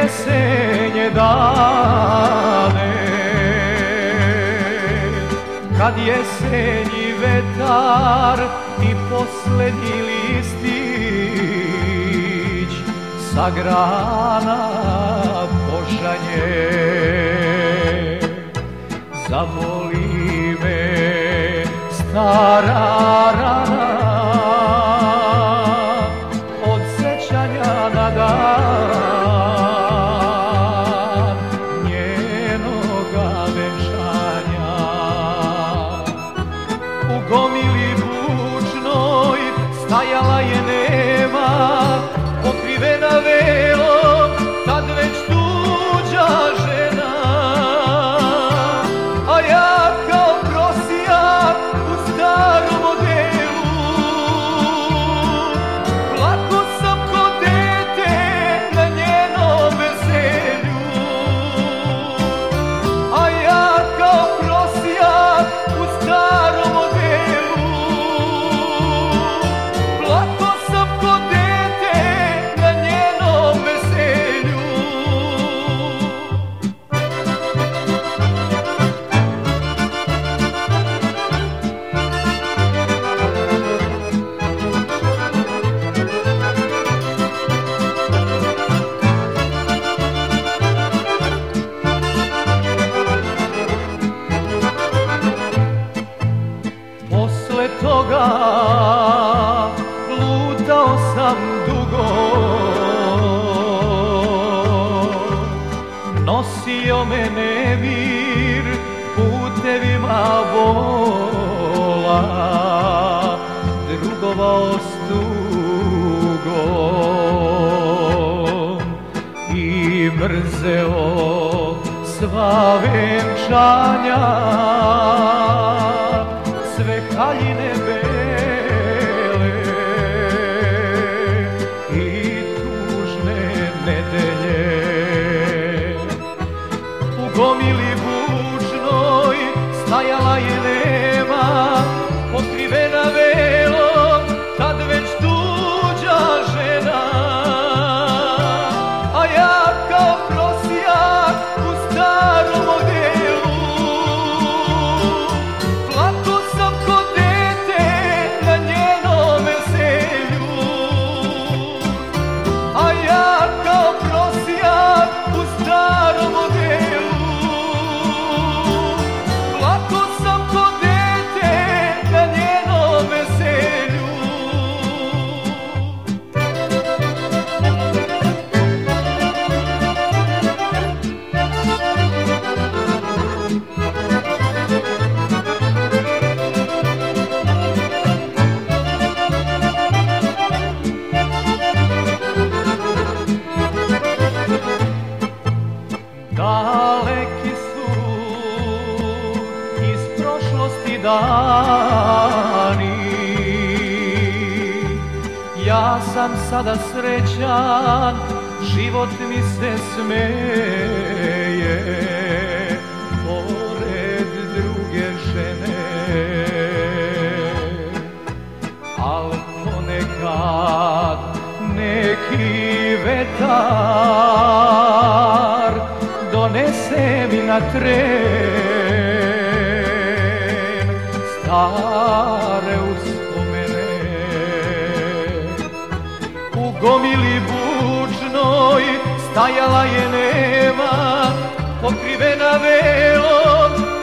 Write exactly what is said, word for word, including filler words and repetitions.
jesenje dane, kad jesenji vetar i poslednji listić sa grana pošanje. Zaboli me stara rana od sećanja na dan njenoga venčanja. U gomili bučnoj stajala je nema, pokrivena velom, tad već tuđa žena. A ja kao prosijak u starom odelu plako sam ko dete na njenom veselju. A ja kao prosijak u starom odelu plako sam ko dete na njenom veselju. Posle toga lutao sam dugo, nosio me nemir putevima bola, drugovao s tugom i mrzeo sva venčanja, sve haljine bele i tužne nedelje. U gomili bučnoj stajala je nema, pokrivena velom, tad već tuđa žena. A ja kao prosijak u starom odelu plako sam ko dete na njenom veselju. A ja kao prosijak u starom odelu plako sam ko dete na njenom veselju. Daleki su iz prošlosti dani, ja sam sada srećan, život mi se smeje, pored druge žene. Al ponekad neki vetar donese mi na tren stare uspomene. U gomili bučnoj stajala je nema, pokrivena velom,